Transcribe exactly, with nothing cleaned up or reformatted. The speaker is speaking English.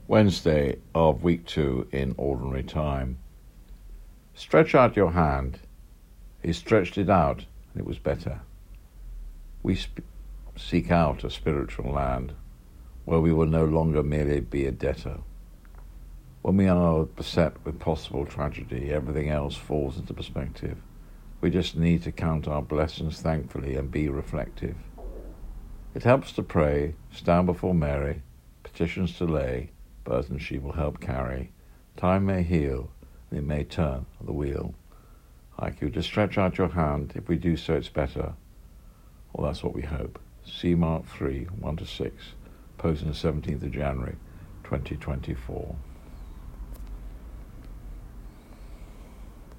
Wednesday of week two in ordinary time. Stretch out your hand. He stretched it out, and it was better. We sp- seek out a spiritual land where we will no longer merely be a debtor. When we are beset with possible tragedy, everything else falls into perspective. We just need to count our blessings thankfully and be reflective. It helps to pray, stand before Mary, petitions to lay, burdens she will help carry. Time may heal, and it may turn the wheel. Like you, just stretch out your hand. If we do so, it's better. Well, that's what we hope. See Mark three, one to six, posted on the seventeenth of January, twenty twenty-four.